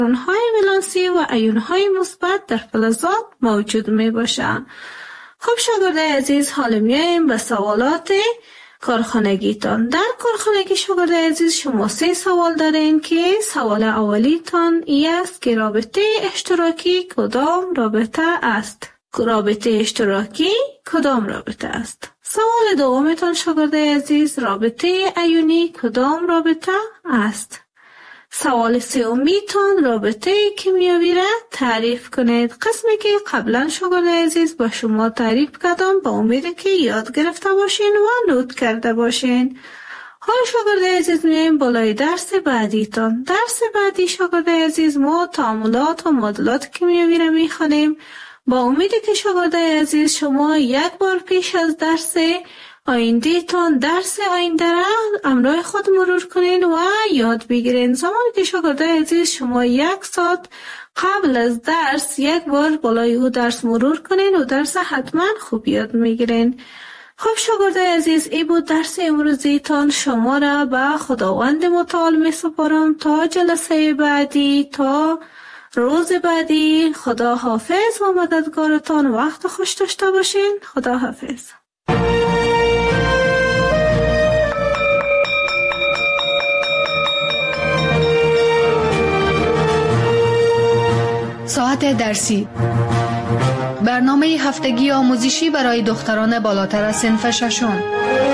الکترون‌های ولانسی و ایون‌های مثبت در فلزات موجود میباشند. خب شاگردای عزیز، حالا میایم به سوالات کارخانگیتان. در کارخانگی شاگردای عزیز شما 3 سوال دارین که سوال اولیتان ای است که رابطه اشتراکی کدام رابطه است؟ رابطه اشتراکی کدام رابطه است؟ سوال دومتان شاگردای عزیز، رابطه ایونی کدام رابطه است؟ سوال سومیتان رابطه کیمیایی را تعریف کنید. قسمی که قبلا شاگردای عزیز با شما تعریف کردم، با امید که یاد گرفته باشین و نوت کرده باشین. حال شاگردای عزیز میایم بالای درس بعدیتان. درس بعدی شاگردای عزیز ما تعاملات و معادلات کیمیایی را میخوانیم. با امید که شاگردای عزیز شما یک بار پیش از درس آینده تان درس آینده را همراه خود مرور کنین و یاد بگیرین. زمانی که شاگردای عزیز شما 1 ساعت قبل از درس یک بار بالای او درس مرور کنین و درس حتما خوب یاد میگیرین. خب شاگردای عزیز، ای بود درس امروزی تان. شما را به خداوند متعال می سپارم تا جلسه بعدی، تا روز بعدی. خدا حافظ و مددگارتان. وقت خوش داشته باشین. خدا حافظ. ساعت درسی، برنامه هفتگی آموزشی برای دختران بالاتر از صنف ششم.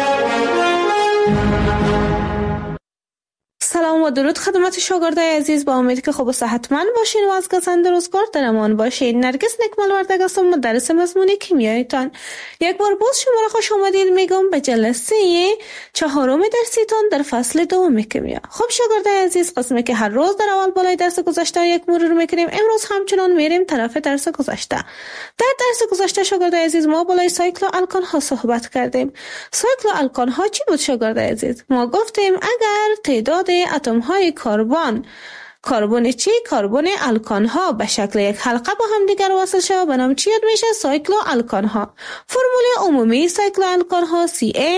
سلام و درود خدمت شاگردای عزیز. با امید که خوب و صحتمند باشین و از گزنده روزگار در امان باشین. نرگس نکملوردگ هستم، مدرس مضمون کیمیایتان. یک بار باز شما را خوش آمدید میگم به جلسه 4 درسیتان در فصل 2 کیمیا. خب شاگردای عزیز، قسمی که هر روز در اول بالای درس گذشته یک مرور میکنیم، امروز همچنان میریم طرف درس گذشته. در درس گذشته شاگردای عزیز ما بالای سایکل الکان ها صحبت کردیم. سایکل الکان ها چی بود شاگردای عزیز؟ ما گفتیم اگر تعداد اتم های کربن چی؟ کربن الکان ها به شکل یک حلقه با هم دیگر وصل شود به نام چی یاد میشه؟ سایکلو الکان ها. فرمول عمومی سایکلو الکان ها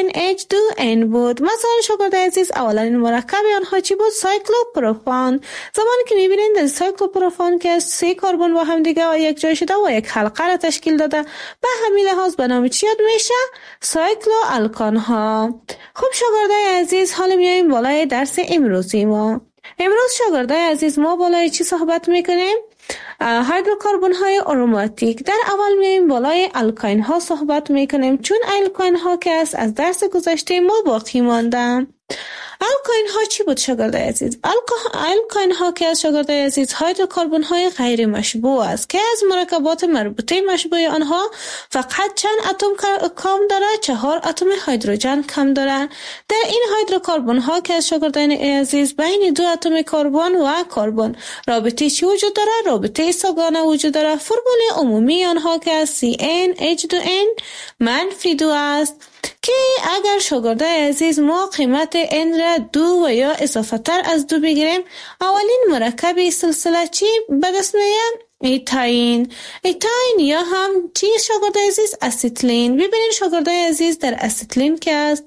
CnH2n بود. مثلا شاگردای عزیز، اولین مرکب آنها چی بود؟ سایکلو پروپان. زمانی که میبینید در سایکلو پروپان که 3 کربن با هم دیگر یک جای شده و یک حلقه را تشکیل داده، به همین لحاظ به نام چی یاد میشه؟ سایکلو الکان ها. خب شاگردای عزیز، حالا میایم بالای درس امروزی ما. امروز شاگردای عزیز ما بالای چی صحبت میکنیم؟ هیدروکربن های آروماتیک. در اول میایم بالای الکاین ها صحبت میکنیم، چون الکاین ها که از درس گذشته ما باقی مانده. الکاین ها چی بود شاگردای عزیز؟ الکاین ها که از شاگردای عزیز هیدروکربن های غیر مشبوع است که از مرکبات مربوطه مشبوع آنها فقط چند اتم کم داره؟ 4 اتم هیدروژن کم داره. در این هیدروکربن ها که از شاگردان عزیز بین 2 اتم کربن و کربن رابطه چی وجود داره؟ رابطه سه‌گانه وجود داره. فرمول عمومی آنها که از CnH2n -2 است که اگر شاگردای عزیز ما قیمت n را 2 و یا اضافه تر از 2 بگیریم، اولین مرکب سلسله چی به دست میاد؟ ایتاین یا هم چی شاگردای عزیز؟ اسیتلین. ببینید شاگردای عزیز، در اسیتلین که است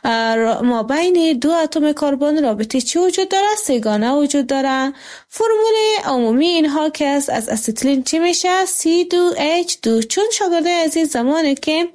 ما بین 2 اتم کربن رابطه چی وجود داره؟ سه‌گانه وجود داره. فرمول عمومی اینها که از اسیتلین چی میشه؟ C2H2. چون شاگردای عزیز زمانی که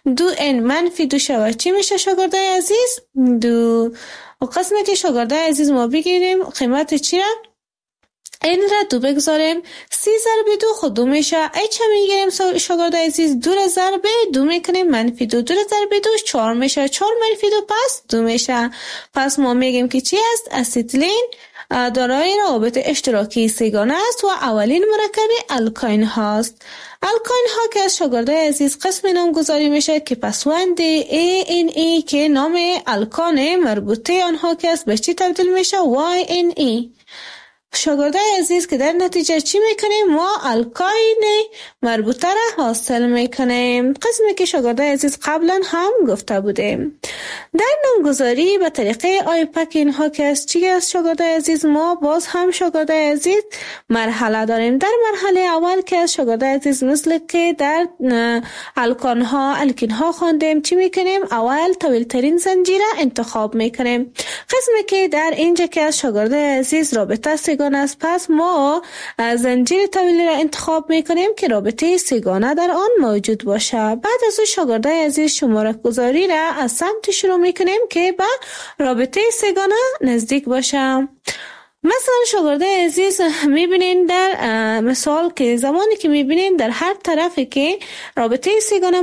2n -2 شود چی میشه شاگردای عزیز؟ 2. و قسمی که شاگردای عزیز ما بگیریم قیمت چی را؟ این را 2 بگذاریم، 3 ضرب 2 خود 2 میشه. چه میگیریم شاگردای عزیز؟ 2 را ضرب 2 میکنیم -2. 2 را ضرب 2 4 میشه. 4 -2 پس 2 میشه. پس ما میگیم که چی است؟ اسیتلین دارای روابط اشتراکی سه‌گانه است و اولین مرکب الکاین هاست. الکاین ها که از شاگردای عزیز قسم نامگذاری میشه که پسوند ANE که نام الکان مربوطه آنها که است به چی تبدیل میشه؟ YNE. شاگردای عزیز که در نتیجه چی میکنیم؟ ما الکاین مربوطه را حاصل میکنیم. قسمی که شاگردای عزیز قبلا هم گفته بودیم. در نامگذاری به طریقه آیپک اینها که از چی است شاگردای عزیز؟ ما باز هم شاگردای عزیز مرحله داریم. در مرحله اول که از شاگردای عزیز مثل که در الکان ها الکین ها خواندیم چی میکنیم؟ اول طویل ترین زنجیره انتخاب میکنیم. قسمی که در اینجا که از شاگردای عزیز رابطه سه‌گانه سگانه است. پس ما زنجیر طویلی را انتخاب میکنیم که رابطه سگانه در آن موجود باشه. بعد از اون شاگردای عزیز شماره گذاری را از سمت شروع میکنیم که به رابطه سگانه نزدیک باشه. مثلا شاگردای عزیز میبینین در مثال که زمانی که میبینین در هر طرفی که رابطه سگانه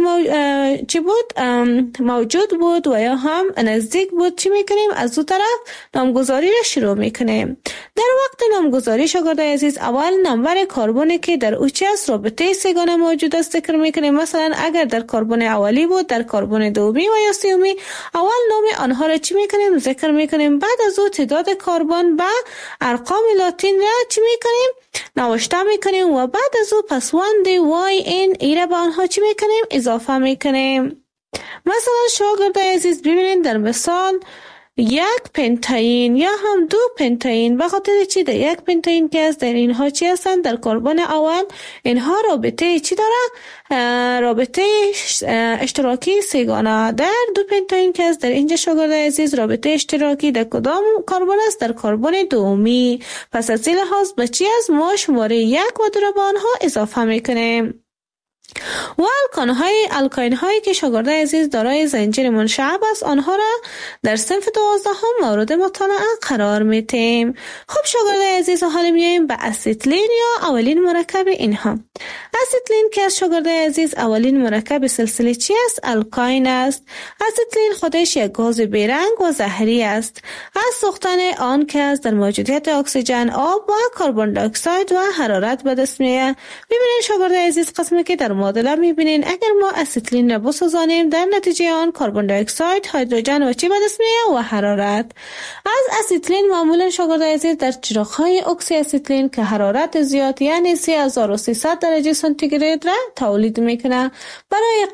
موجود بود و یا هم نزدیک بود، چی میکنیم؟ از دو طرف نامگذاری را شروع میکنیم. در وقت نامگذاری شاگردای عزیز اول نمبر کربنی که در اوچه است رابطه سگانه موجود است ذکر میکنیم. مثلا اگر در کربن اولی بود، در کربن دومی و یا سومی اول نام آنها را چی میکنیم؟ ذکر میکنیم. بعد از او تعداد کربن با ارقام لاتین را چی میکنیم؟ نوشته میکنیم و بعد از او پسوند وای این ایره به آنها چی میکنیم؟ اضافه میکنیم. مثلا شاگردای عزیز ببینید در مثال یک پنتاین یا هم دو پنتاین، به خاطر چی؟ در یک پنتاین که است در اینها چی هستند؟ در کربن اول اینها رابطه چی داره؟ رابطه اشتراکی سگانه. در دو پنتاین که است در اینجا شاگردای عزیز رابطه اشتراکی در کدام کربن است؟ در کربن دومی. پس از این لحاظ به چی است؟ ما شماره یک و دو را به آنها اضافه میکنیم. و الکاین هایی که شاگردای عزیز دارای زنجیر منشعب است آنها را در صنف 12 هم مورد مطالعه قرار میتیم. خب شاگردای عزیز حالا میایم به اسیتلین یا اولین مرکب اینها. اسیتلین که از شاگردای عزیز اولین مرکب سلسله چی است؟ الکاین است. اسیتلین خودش یک گاز بیرنگ و زهری است. از سوختن آن که از در موجودیت اکسیژن، آب و کربن دی اکساید و حرارت به دست میآید. ببینید شاگردای عزیز قسمی که در معادله میبینین اگر ما اسیتلین را بسوزانیم در نتیجه آن کربن دی اکساید، هیدروژن و چی به دست میآید؟ و حرارت. از اسیتلین معمولا شاگردای عزیز در چراغ‌های اکسی اسیتلین که حرارت زیاد یعنی 3300 درجه سانتیگراد را تولید میکنه برای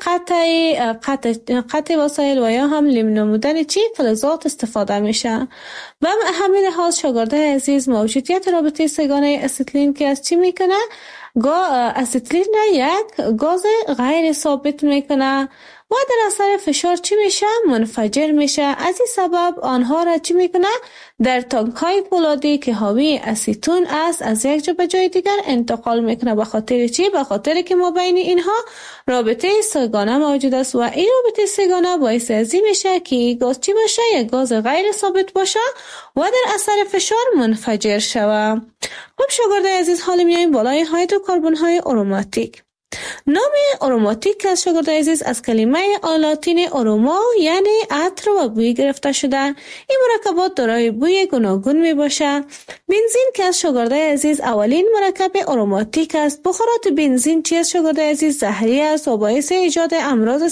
قطع وسایل و یا هم لم نمودن چی فلزات استفاده میشه. و همین لحاظ شاگردای عزیز موجودیت رابطه سگانه اسیتلین که از چی میکنه؟ اسیتلین را یک گاز غیر ثابت میکنه و در اثر فشار چی میشه؟ منفجر میشه. از این سبب آنها را چی میکنه؟ در تانک های پولادی که حاوی اسیتون است از یک جا به جای دیگر انتقال میکنه. به خاطر چی؟ به خاطر که ما بین اینها رابطه سگانه موجود است و این رابطه سگانه باعث از این میشه که گاز چی باشه؟ یک گاز غیر ثابت باشه و در اثر فشار منفجر شود. خب شاگردای عزیز حالا میایم بالای هیدروکربن های آروماتیک. نام آروماتیک از شاگردای عزیز از کلمه لاتین آروما یعنی عطر و بوی گرفته شده. این مرکبات دارای بوی گوناگون می باشه. بنزین که از شاگردای عزیز اولین مرکب آروماتیک است. بخارات بنزین چی از شاگردای عزیز زهری است و باعث ایجاد امراض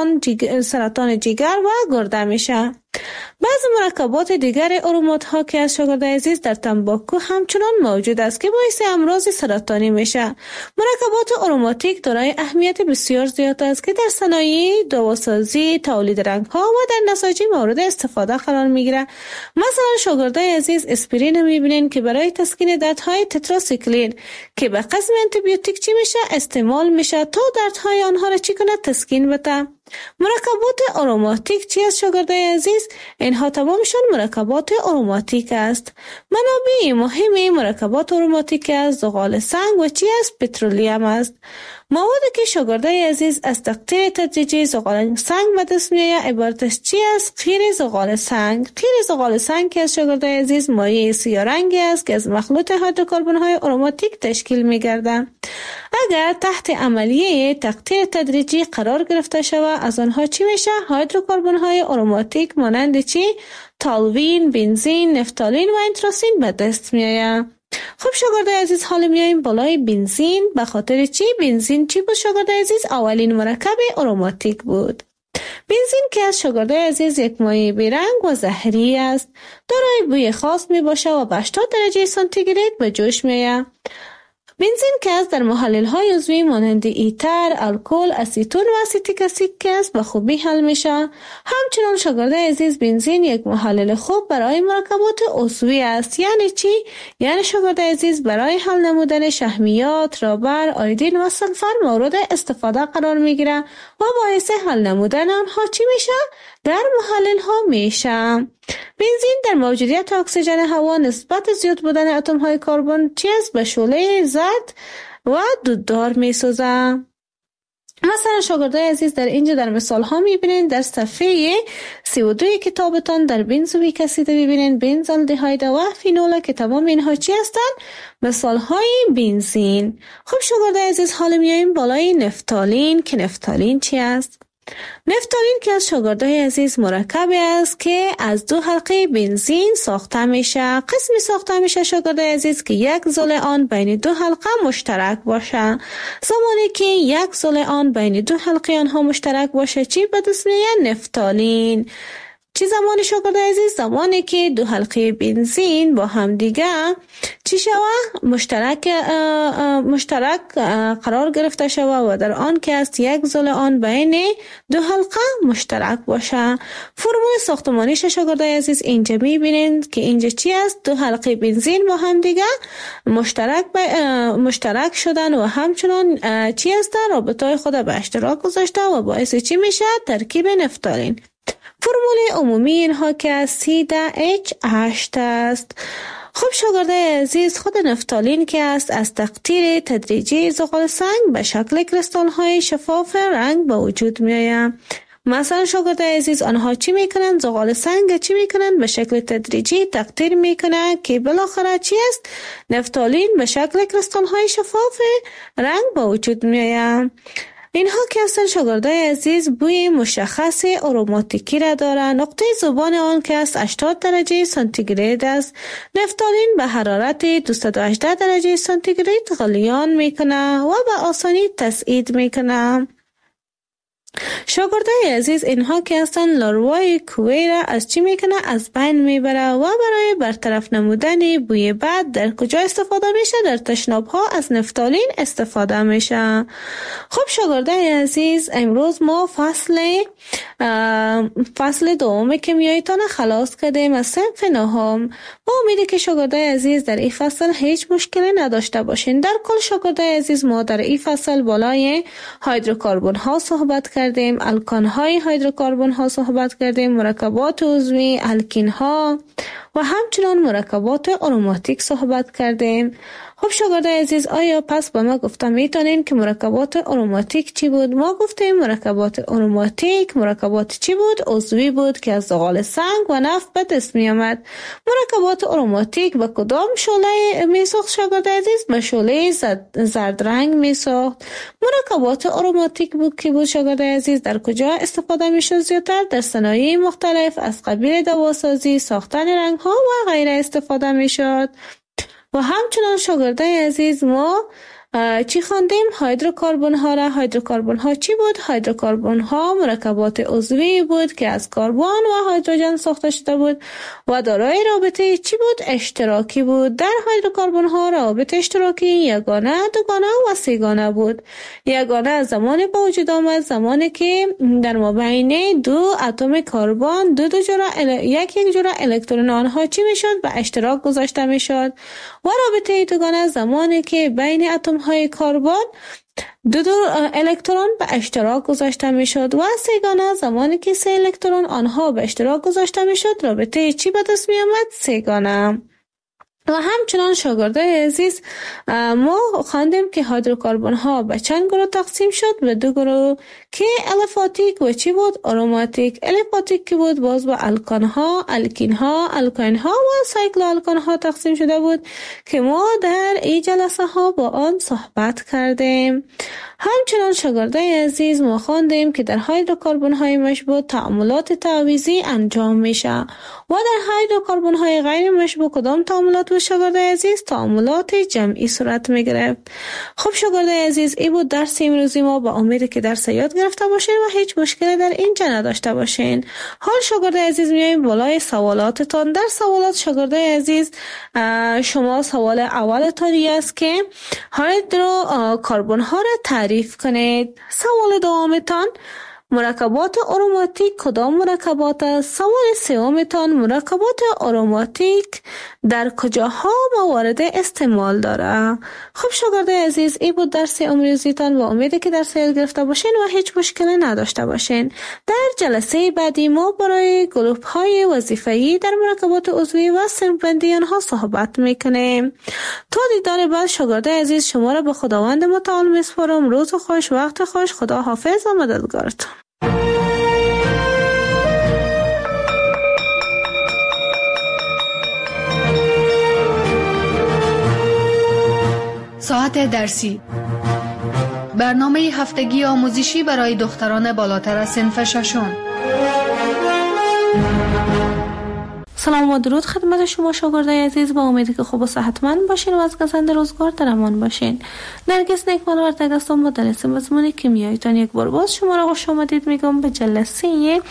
سرطان جگر و گرده میشه. بعض مرکبات دیگر آرومات ها که از شاگردای عزیز در تنباکو همچنان موجود است که باعث امراض سرطانی میشه. مرکبات آروماتیک دارای اهمیت بسیار زیاد است که در صنایع دواسازی، تولید رنگ ها و در نساجی مورد استفاده قرار میگیره. مثلا شاگردای عزیز اسپرین میبینین که برای تسکین دردهای تتراسیکلین که به قسم آنتی بیوتیک چی میشه استعمال میشه تا دردهای آنها را چی کنه؟ تسکین بده. مرکبات آروماتیک چی است شاگردای عزیز؟ اینها تمامشون مرکبات آروماتیک است. منابع مهم مرکبات آروماتیک است زغال سنگ و چی است؟ پترولیم است. موادی که شاگردای عزیز از تقطیر تدریجی زغال سنگ به دست میآید عبارت از چی است؟ قیر زغال سنگ. قیر زغال سنگ که از شاگردای عزیز مایع سیاه رنگی است که از مخلوط هیدروکربن های آروماتیک تشکیل میگردد. اگر تحت عملیه تقطیر تدریجی قرار گرفته شود از آنها چی میشه؟ هیدروکربن های آروماتیک مانند چی؟ تالوین، بنزین، نفتالین و انتراسین به دست میآید. خب شاگردای عزیز حالا میایم بالای بنزین. به خاطر چی؟ بنزین چی بود شاگردای عزیز؟ اولین مرکب آروماتیک بود. بنزین که از شاگردای عزیز یک مایع بیرنگ و زهری است. دارای بوی خاص می باشه و به 80 درجه سانتیگراد به جوش میآید. بنزین که است در محلل های عضوی مانند ایتر، الکل، اسیتون و اسیتیک اسید که است به خوبی حل میشه. همچنان شاگرده عزیز بنزین یک محلل خوب برای مرکبات عضوی است. یعنی چی؟ یعنی شاگرده عزیز برای حل نمودن شحمیات، رابر، آیودین و سلفر مورد استفاده قرار میگیره و باعث حل نمودن آنها چی میشه؟ در محلل ها میشه. بنزین در موجودیت اکسیژن هوا نسبت زیاد بودن اتم های کربن چیز به شعله زرد و دوددار میسازه. مثلا شاگردای عزیز در اینجا در مثال ها میبینین در صفحه 32 کتابتان در بنزویک اسید میبینین بنزالدهاید و فینول که تمام اینها چی هستن؟ مثال های بنزین. خب شاگردای عزیز حالا میاییم بالای نفتالین که نفتالین چی است؟ نفتالین که از شاگردای عزیز مرکبی است که از دو حلقه بنزین ساخته میشه. قسمی ساخته میشه شاگردای عزیز که یک زل آن بین دو حلقه مشترک باشه. زمانی که یک زل آن بین دو حلقه آنها مشترک باشه چی به دست میاد؟ نفتالین. چی زمانی شاگردای عزیز؟ زمانی که دو حلقه بنزین با هم دیگه چی شوه؟ مشترک قرار گرفته شوه و در آن که است یک زل آن بین دو حلقه مشترک باشه. فرمول ساختمانیش شاگردای عزیز اینجا میبینید که اینجا چی است؟ دو حلقه بنزین با هم دیگه مشترک شدن و همچنان چی است؟ رابطه خود به اشتراک گذاشته و باعث چی میشه؟ ترکیب نفتالین. فرمول عمومی اینها که CH8 است. خب شاگردای عزیز خود نفتالین که است از تقطیر تدریجی زغال سنگ به شکل کریستال های شفاف رنگ به وجود می آید. مثلا شاگردای عزیز آنها چی میکنن؟ زغال سنگ چی میکنن؟ به شکل تدریجی تقطیر میکنن که بالاخره چی است؟ نفتالین به شکل کریستال های شفاف رنگ به وجود می آید. اینها که هستن شاگردای عزیز بوی مشخص اروماتیکی را دارند. نقطه ذوبان آن که است 80 درجه سانتیگراد است. نفتالین به حرارت 218 درجه سانتیگراد غلیان میکنه و به آسانی تسعید میکنه. شاگردای عزیز اینها که هستن لاروای کوه را از چی میکنه؟ از بین میبره و برای برطرف نمودن بوی بد در کجا استفاده میشه؟ در تشناب ها از نفتالین استفاده میشه. خب شاگردای عزیز امروز ما فصل دوم کیمیاییتان خلاص کردیم از صنف نهم. با امیدی که شاگردای عزیز در این فصل هیچ مشکلی نداشته باشین. در کل شاگردای عزیز ما در این فصل بالای هیدروکربن ها صحبت کردیم، الکان های هیدروکربن ها صحبت کردیم، مرکبات عضوی، الکین ها و همچنان مرکبات اروماتیک صحبت کردیم. خب شاگردای عزیز آیا پس با ما گفتم میتونین که مرکبات اروماتیک چی بود؟ ما گفتیم مرکبات اروماتیک مرکبات چی بود؟ عضوی بود که از زغال سنگ و نفت به دست می آمد. مرکبات اروماتیک به کدام شعله می ساخت شاگردای عزیز؟ به شعله زرد رنگ می ساخت. مرکبات اروماتیک بود که بود شاگردای عزیز در کجا استفاده می شد زیادتر؟ در صنایع مختلف از قبیل دواسازی، ساختن رنگ ها و غیره استفاده می شد. و همچنان شاگردای عزیز ما چی خواندیم؟ هیدروکربن ها را. هیدروکربن ها چی بود؟ هیدروکربن ها مرکبات عضوی بود که از کربن و هیدروژن ساخته شده بود و دارای رابطه چی بود؟ اشتراکی بود. در هیدروکربن ها رابطه اشتراکی یگانه، دوگانه و سه‌گانه بود. یگانه زمانی به وجود آمد زمانی که در مابین دو اتم کربن یک جوره الکترون آنها چی میشد؟ به اشتراک گذاشته میشد. و رابطه دوگانه زمانی که بین اتم های کربن دو الکترون به اشتراک گذاشته میشد. و سه‌گانه زمانی که 3 الکترون آنها به اشتراک گذاشته میشد رابطه چی به دست می آمد؟ سه‌گانه. و همچنان شاگردای عزیز ما خواندیم که هیدروکربن ها به چند گروه تقسیم شد؟ به 2 گروه که الیفاتیک و چی بود؟ اروماتیک. الیفاتیک که بود باز با الکان ها، الکین ها، الکاین ها و سایکلو الکان ها تقسیم شده بود که ما در این جلسه ها با آن صحبت کردیم. همچنان شاگردای عزیز ما خواندیم که در هیدروکربن های مشبوع تعاملات تعویضی انجام میشه و در هیدروکربن های غیر مشبوع کدام تعاملات و شاگردای عزیز تعاملات جمعی صورت میگیره. خب شاگردای عزیز این بود درس امروزی ما، با امید که درس یاد گرفته باشین و هیچ مشکلی در اینجا نداشته باشین. حال شاگردای عزیز میایم بالای سوالاتتان. در سوالات شاگردای عزیز شما سوال اولتان است که هیدروکربن ها را تعریف کنید. سوال دومتان مرکبات آروماتیک کدام مرکبات است؟ سوال سومتان مرکبات آروماتیک در کجاها موارد استعمال داره؟ خب شاگردای عزیز این بود درس امروزیتان و امیده که درس یاد گرفته باشین و هیچ مشکلی نداشته باشین. در جلسه بعدی ما برای گروه های وظیفه‌ای در مرکبات عضوی و صنف‌بندی آنها صحبت میکنیم. تا دیدار بعد شاگردای عزیز شما را به خداوند متعال میسپارم. روز خوش، وقت خوش، خدا حافظ و مددگارتان. ساعت درسی، برنامه هفتگی آموزشی برای دختران بالاتر از صنف ششم. سلام و درود خدمت شما شاگردای عزیز، با امیدی که خوب و صحتمند باشین و از گزند روزگار در امان باشین. نرگس نیکمال وردگ هستم، مدرس مضمون کیمیاییتان. یک بار باز شما را خوش آمدید میگم به جلسه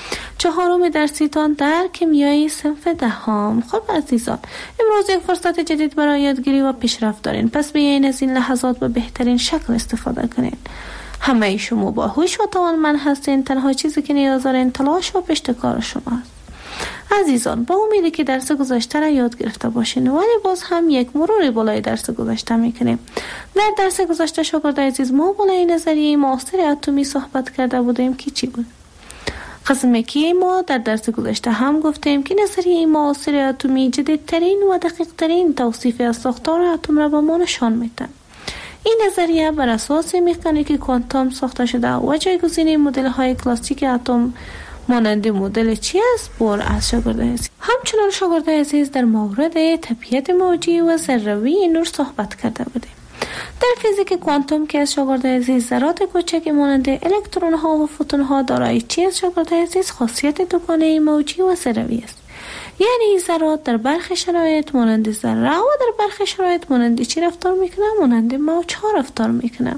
4 درسیتان در کیمیای صنف 10. خب عزیزان، امروز یک فرصت جدید برای یادگیری و پیشرفت دارین، پس بیاین از این لحظات به بهترین شکل استفاده کنین. همه شما باهوش و توانمند هستین، تنها چیزی که نیاز دارین تلاش و پشتکار شماست. عزیزان، با امیدی که درس گذشته را یاد گرفته باشین، ولی باز هم یک مرور بالای درس گذشته میکنیم. در درس گذشته شاگردای عزیز ما بالای نظریه معاصر اتمی صحبت کرده بودیم که چی بود؟ قسمی که ما در درس گذشته هم گفتیم که نظریه معاصر اتمی جدیدترین و دقیق ترین توصیف از ساختار اتم را به ما نشان میده. این نظریه بر اساس مکانیک کوانتوم ساخته شده و جایگزین مدل های کلاسیک اتم مانند مدل چی است بر از شاگردای عزیز. همچنان شاگردای عزیز در مورد طبیعت موجی و ذروی نور صحبت کرده بودیم. در فیزیک کوانتوم که از شاگردای عزیز ذرات کوچک مانند الکترون ها و فوتون ها دارای چی از شاگردای عزیز خاصیت دوگانه موجی و ذروی است. یعنی ذرات در برخی شرایط مانند ذره و در برخی شرایط مانند چی رفتار میکنه؟ مانند موج ها رفتار میکنه.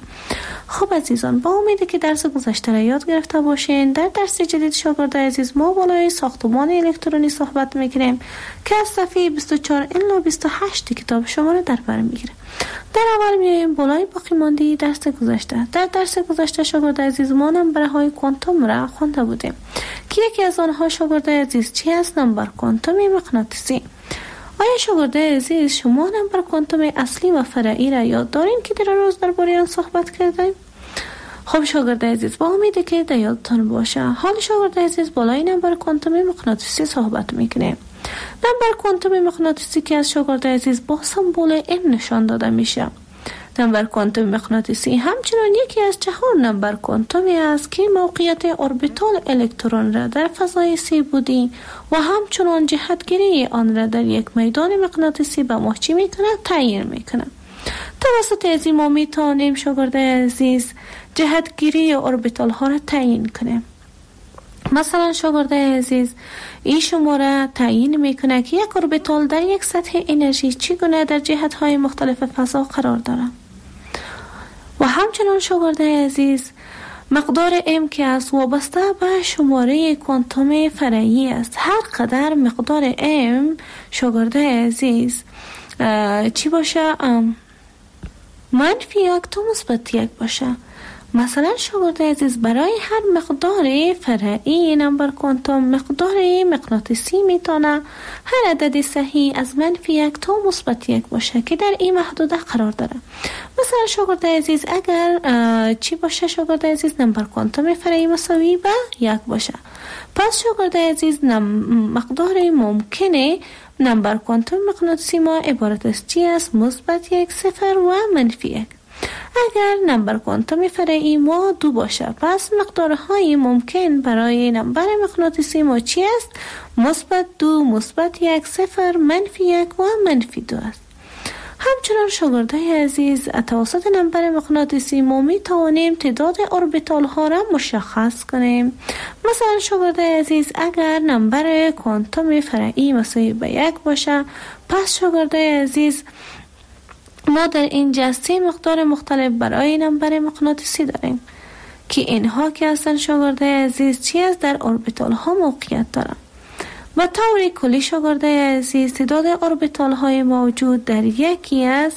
خب عزیزان، با امیدی که درس گذشته را یاد گرفته باشین، در درس جدید شاگردای عزیز ما بالای ساختمان الکترونی صحبت میکنیم که از صفحه 24 الی 28 کتاب شما را در بر میگیره. در اول میایم بالای باقی مانده درس گذشته. در درس گذشته شاگردای عزیز ما نمبر های کوانتوم را خوانده بودیم که یکی از آنها شاگردای عزیز چی است؟ نمبر کوانتوم مغناطیسی. آیا شاگردای عزیز شما نمبر کوانتوم اصلی و فرعی را یاد دارین که در روز درباره آن صحبت کردیم؟ خب شاگردای عزیز، با امیدی که در یادتان باشه، حال شاگردای عزیز بالای نمبر کوانتوم مغناطیسی صحبت میکنیم. نمبر کوانتوم مغناطیسی که از شاگردای عزیز با سمبل M نشان داده میشه. نمبر کوانتوم مغناطیسی همچنان یکی از 4 نمبر کوانتومی است که موقعیت اوربیتال الکترون را در فضای سی بودی و همچنان جهتگیری آن را در یک میدان مغناطیسی به ما چی میکنه؟ تعیین میکنه. توسط از این ما میتونیم شاگردای عزیز جهتگیری اوربیتال ها را تعیین کنیم. مثلا شاگردای عزیز این شماره تعیین میکنه که یک اوربیتال در یک سطح انرژی چگونه در جهت های مختلف فضا قرار داره. و همچنان شاگردای عزیز مقدار M که از وابسته به شماره کوانتوم فرعی است. هر قدر مقدار M شاگردای عزیز چی باشه؟ منفی 1 تا مثبت 1 باشه. مثلا شاگردای عزیز برای هر مقدار فرعی نمبر کوانتوم مقدار مغناطیسی میتونه هر عدد صحیح از منفی 1 تا مثبت 1 باشه که در این محدوده قرار داره. مثلا شاگردای عزیز اگر چی باشه شاگردای عزیز نمبر کوانتوم فرعی مساوی به 1 باشه، پس شاگردای عزیز مقدار ممکنه نمبر کوانتوم مغناطیسی ما عبارت از چی است؟ مثبت 1 0 و منفی 1. اگر نمبر کوانتوم فرعی ما 2 باشه، پس مقدارهای ممکن برای نمبر مغناطیسی ما چی است؟ مثبت 2 مثبت 1 0 منفی 1 و منفی 2 است. همچنان شاگردای عزیز توسط نمبر مغناطیسی ما می توانیم تعداد اوربیتال ها را مشخص کنیم. مثلا شاگردای عزیز اگر نمبر کوانتوم فرعی مساوی به 1 باشه، پس شاگردای عزیز ما در اینجا 3 مقدار مختلف برای نمبر مغناطیسی داریم که اینها که هستن شاگردای عزیز چیز در اوربیتال ها موقعیت دارن. و طور کلی شاگردای عزیز تعداد اوربیتال های موجود در یکی از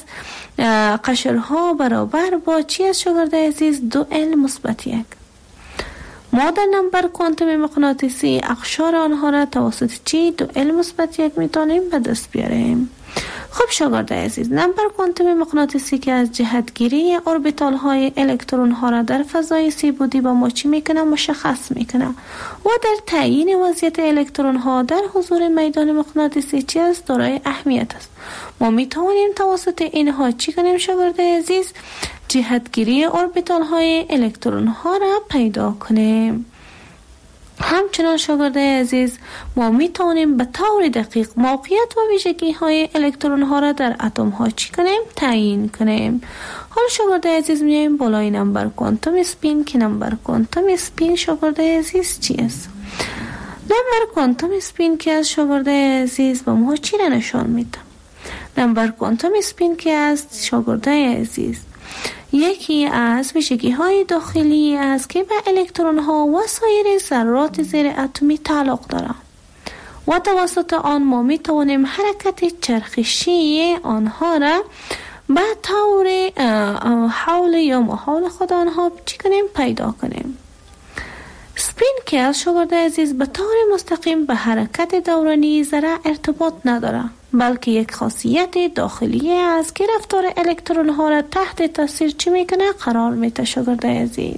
قشرها برابر با چی از شاگردای عزیز 2L مثبت 1. ما در نمبر کوانتوم مغناطیسی اقشار آنها را توسط چی 2L مثبت 1 میتونیم به دست بیاریم. خب شاگردای عزیز، نمبر کوانتوم مغناطیسی که از جهتگیری اوربیتال های الکترون ها را در فضای سی بعدی با ما چی میکنه؟ مشخص میکنه و در تعیین وضعیت الکترون ها در حضور میدان مغناطیسی چی است؟ دارای اهمیت است. ما میتوانیم توسط اینها چی کنیم شاگردای عزیز؟ جهتگیری اوربیتال های الکترون ها را پیدا کنیم. همچنان شاگردای عزیز ما می توانیم به طور دقیق موقعیت و ویژگی های الکترون ها را در اتم ها چی کنیم؟ تعیین کنیم. حالا شاگردای عزیز میایم بالای نمبر کوانتوم اسپین که نمبر کوانتوم اسپین شاگردای عزیز چی است؟ نمبر کوانتوم اسپین که از شاگردای عزیز با ما چی را نشان میده؟ نمبر کوانتوم اسپین که از شاگردای عزیز یکی از ویژگی های داخلی است که به الکترون ها و سایر ذرات زیر اتمی تعلق دارند و توسط آن ما می توانیم حرکت چرخشی آنها را به طور حول یا محال خود آنها چی کنیم؟ پیدا کنیم. سپین که از شاگردای عزیز به طور مستقیم به حرکت دورانی ذره ارتباط نداره، بلکه یک خاصیت داخلی است که رفتار الکترون ها را تحت تاثیر چی میکنه؟ قرار میده شاگردای عزیز.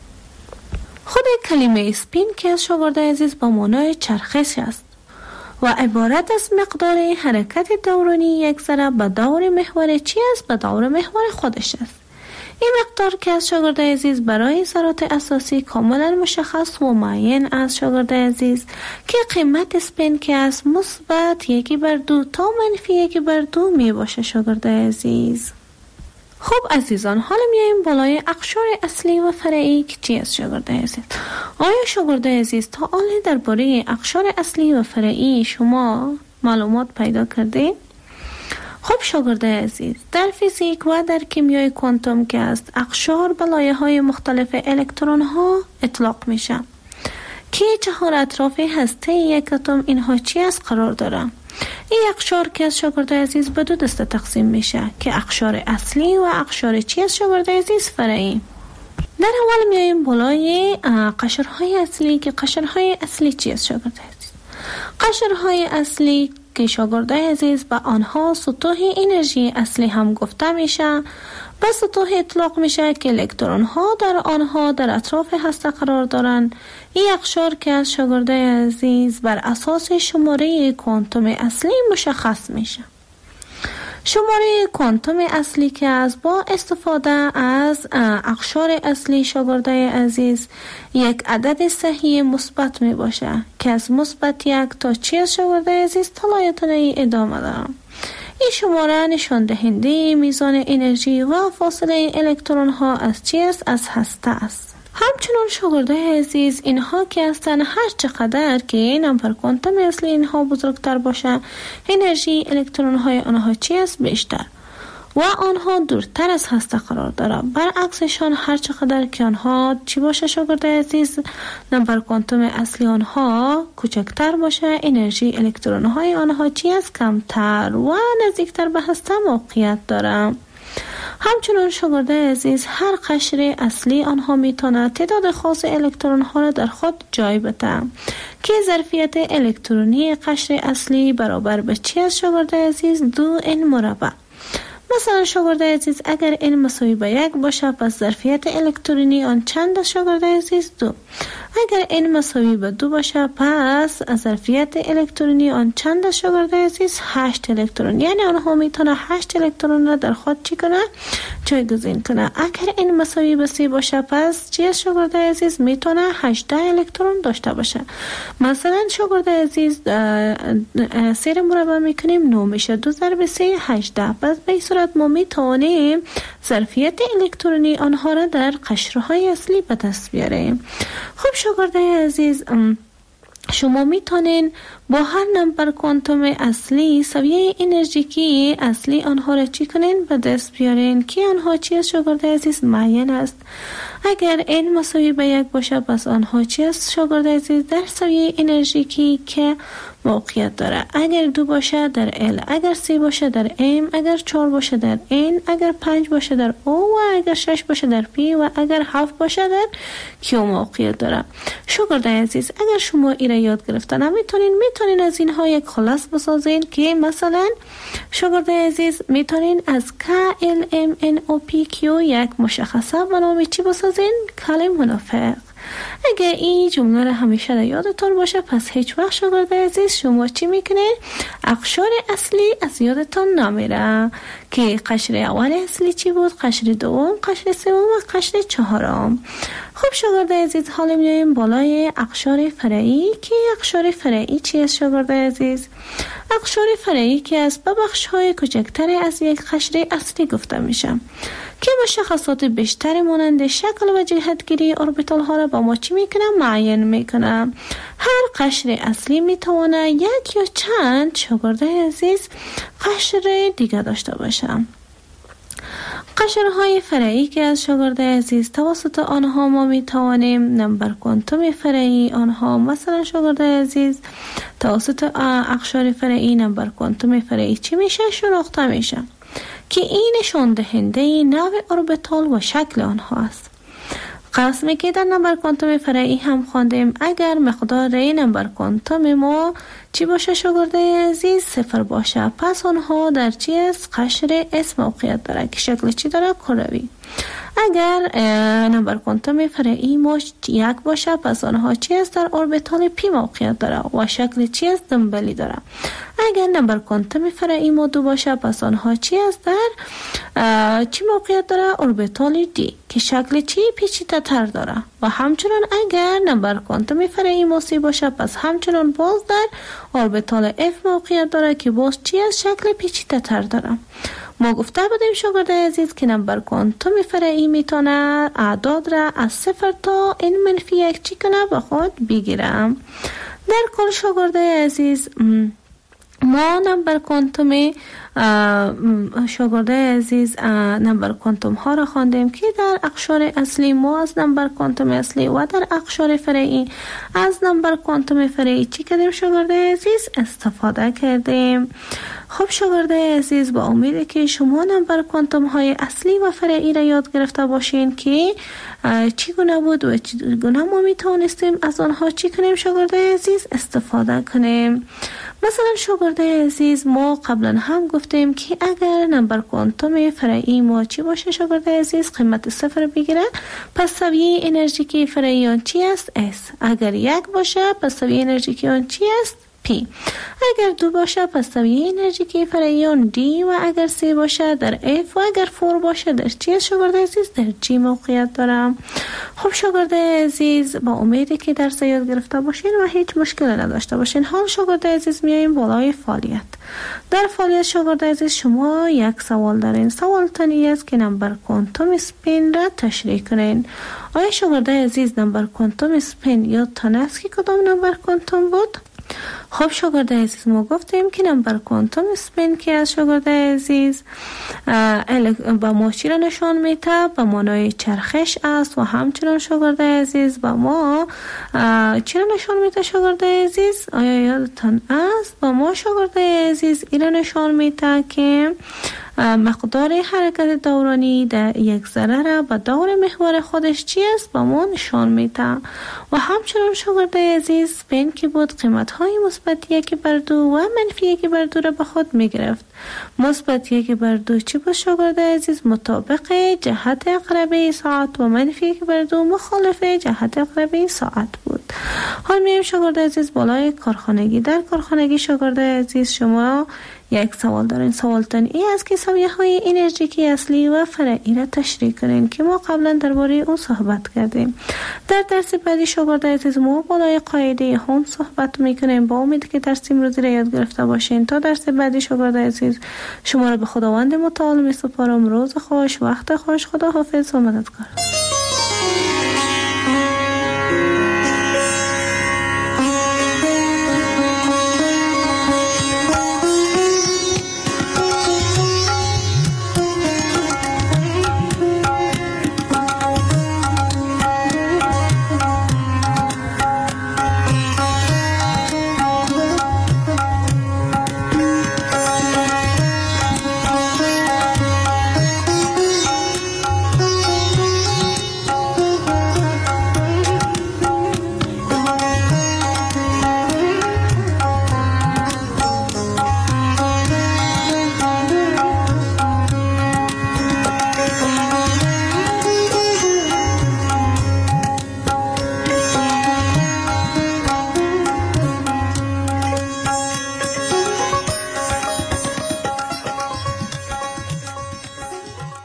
خود کلمه سپین که از شاگردای عزیز با معنای چرخش است و عبارت از مقدار حرکت دورانی یک ذره به دور محور چی است؟ به دور محور خودش است. این مقدار که از شاگردای عزیز برای ذرات اساسی کاملا مشخص و معین از شاگردای عزیز که قیمت سپین که از مثبت 1/2 تا -1/2 می باشه شاگردای عزیز. خب عزیزان، حالا میایم بالای اقشار اصلی و فرعی که چی است شاگردای عزیز؟ آیا شاگردای عزیز تا حالا درباره اقشار اصلی و فرعی شما معلومات پیدا کردید؟ خب شاگردای عزیز، در فیزیک و در کیمیای کوانتوم که است اقشار به لایه‌های مختلف الکترون ها اطلاق میشه که 4 اطراف هسته یک اتم اینها چی است قرار داره. این اقشار که از شاگردای عزیز به 2 دسته تقسیم میشه که اقشار اصلی و اقشار چی است شاگردای عزیز؟ فرعی. در اول میایم بالای قشرهای اصلی که قشرهای اصلی چی است شاگردای عزیز؟ قشرهای اصلی که شاگردای عزیز به آنها سطوح انرژی اصلی هم گفته میشه، به سطوح اطلاق میشه که الکترون ها در آنها در اطراف هسته قرار دارند. این اقشار که از شاگردای عزیز بر اساس شماره کوانتوم اصلی مشخص میشه. شماره کوانتوم اصلی که از با استفاده از اقشار اصلی شاگردای عزیز یک عدد صحیح مثبت می باشه که از مثبت 1 تا چی از شاگردای عزیز طلایتانه ادامه دارم. این شماره نشان دهنده میزان انرژی و فاصله الکترون ها از چی است؟ از هسته است. همچنان شاگردای عزیز اینها که هستن هر چقدر که نمبر کوانتوم اصلی اینها بزرگتر باشه انرژی الکترون های آنها چی است؟ بیشتر و آنها دورتر از هسته قرار داره. برعکسشان هر چقدر که آنها چی باشه شاگردای عزیز نمبر کوانتوم اصلی آنها کوچکتر باشه انرژی الکترون های آنها چی است؟ کمتر و نزدیکتر به هسته موقعیت داره. همچنان شاگردای عزیز هر قشر اصلی آنها میتونه تعداد خاص الکترون ها را در خود جای بده که ظرفیت الکترونی قشر اصلی برابر به چی است شاگردای عزیز؟ 2n مربع. مثلا شاگرد عزیز اگر n مساوی به 1 باشه پس ظرفیت الکترونی آن چند است شاگرد عزیز؟ 2. اگر n مساوی به 2 باشه پس ظرفیت الکترونی آن چند است شاگرد عزیز؟ 8 الکترون. یعنی آنها میتونه 8 الکترون را در خود چی کنه؟ جایگزین کنه. اگر n مساوی به 3 باشه پس چی است شاگرد عزیز؟ میتونه 18 الکترون داشته باشه. مثلا شاگرد عزیز 3 را مربع میکنیم 9 میشه، 2 ضرب 3 18. پس به این صورت ما میتونیم ظرفیت الکترونی آنها را در قشرهای اصلی به دست بیاریم. خب شاگرد عزیز شما میتونین با هر نمبر کوانتوم اصلی سویه انرژیکی اصلی آنها را چی کنین؟ به دست بیارین که آنها چی است شاگرد عزیز؟ معین است. اگر n مساوی به 1 باشه پس آنها چی است شاگرد عزیز؟ در سویه انرژیکی که موقعیت داره. اگر 2 باشه در L، اگر 3 باشه در M، اگر 4 باشه در N، اگر 5 باشه در O و اگر 6 باشه در P و اگر 7 باشه در Q موقعیت داره. شاگرد عزیز اگر شما ایره یاد گرفتن میتونین از اینها یک خلاص بسازین که مثلا شاگرد عزیز میتونین از K L M N O P Q یک مشخصه به نام چی بسازین؟ کل منافق. اگر این جمله را همیشه در یادتان باشه پس هیچ وقت شاگرد عزیز شما چی میکنه؟ اقشار اصلی از یادتان نمیره که قشر اول اصلی چی بود؟ قشر دوم، قشر سوم و قشر چهارم. خب شاگرد عزیز حالا میایم بالای اقشار فرعی که اقشار فرعی چی است شاگرد عزیز؟ اقشار فرعی که از بخش های کوچکتر از یک قشر اصلی گفته میشه که مشخصات بیشتر مانند شکل و جهتگیری اوربیتال ها را با ما چی میکنه؟ معین میکنه. هر قشر اصلی میتونه یک یا چند شاگرد عزیز قشر دیگه داشته باشه. قشرهای فرعی که از شاگرد عزیز توسط آنها ما میتوانیم نمبر کوانتوم فرعی آنها مثلا شاگرد عزیز توسط اقشار فرعی نمبر کوانتوم فرعی چی میشه؟ شناخته میشه که این نشان دهنده نوع اوربیتال و شکل آنها است. قسمی که در نمبر کوانتوم فرعی هم خواندیم اگر مقدار نمبر کوانتوم ما چی باشه شاگرد عزیز؟ 0 باشه پس آنها در چی است؟ قشر S موقعیت داره که شکل چی داره؟ کروی. اگر نمبر کوانتوم فرعی ما 1 باشه پس آنها چی است؟ در اوربیتال P موقعیت داره و شکل چی است؟ دنبالی داره. اگر نمبر کوانتوم فرعی ما 2 باشه پس آنها چی است؟ در چی موقعیت داره؟ اوربیتال D که شکل چی؟ پیچیده تر داره. و همچنان اگر نمبر کوانتوم فرعی ما 3 باشه پس همچنان باز در اوربیتال F موقعیت داره که باز چی است؟ شکل پیچیده تر داره. ما گفته بودیم شاگرد عزیز که نمبر کوانتوم فرعی میتونه اعداد را از 0 تا n-1 چی کنه به خود بگیرم. در کل شاگرد عزیز ما نمبر کوانتوم شاگرد عزیز نمبر کوانتوم ها را خواندیم که در اقشار اصلی ما از نمبر کوانتوم اصلی و در اقشار فرعی از نمبر کوانتوم فرعی چی کردیم شاگرد عزیز؟ استفاده کردیم. خب شاگرد عزیز با امید که شما نمبر کوانتوم های اصلی و فرعی را یاد گرفته باشین که چگونه بود و چگونه ما میتونستیم از آنها چی کنیم شاگرد عزیز؟ استفاده کنیم. مثلا شاگرد عزیز ما قبلا هم گفتیم که اگر نمبر کوانتوم فرعی ما چی باشه شاگرد عزیز؟ قیمت 0 بگیره پس سویه انرژیکی فرعی آن چی است؟ S. اگر 1 باشه پس سویه انرژیکی آن چی است؟ P. اگر 2 باشه پس سویه انرژیکی فرعی آن D و اگر 3 باشه در F و اگر 4 باشه در چی است شاگرد عزیز؟ در G موقعیت دارم. خب شاگرد عزیز با امیدی که درس یاد گرفته باشین و هیچ مشکلی نداشته باشین. حال شاگرد عزیز میاییم بالای فعالیت. در فعالیت شاگرد عزیز شما یک سوال دارین. سوال تانی است که نمبر کوانتوم سپین را تشریح کنین. آیا شاگرد عزیز نمبر کوانتوم سپین یادتان است که کدام نمبر کوانتوم بود؟ خب شاگرد عزیز ما گفتیم که نمبر کوانتوم سپین که از شاگرد عزیز با ما چی را نشان میده؟ به معنای چرخش است و همچنان شاگرد عزیز با ما چی را نشان میده شاگرد عزیز؟ آیا یادتان است؟ با ما شاگرد عزیز این را نشان میده که مقدار حرکت دورانی در یک ذره را به دور محور خودش چی است با ما نشان میده. و همچنان شاگرد عزیز بین که بود قیمت های مثبت 1/2 و منفی 1/2 را به خود می گرفت. مثبت 1/2 چی بود شاگرد عزیز؟ مطابق جهت عقربه ساعت و منفی 1/2 مخالف جهت عقربه ساعت بود. حال میایم شاگرد عزیز بالای کارخانگی. در کارخانگی شاگرد عزیز شما یک سوال دارین. سوالتان ای است که سویه های انرژیکی اصلی و فرعی را تشریح کنین که ما قبلا درباره او صحبت کردیم. در درس بعدی شاگرد عزیز ما بالای قاعده هوم صحبت میکنیم. با امید که درس امروزی را یاد گرفته باشین. تا درس بعدی شاگرد عزیز شما را به خداوند متعال میسپارم. روز خوش، وقت خوش، خدا حافظ و مددگار.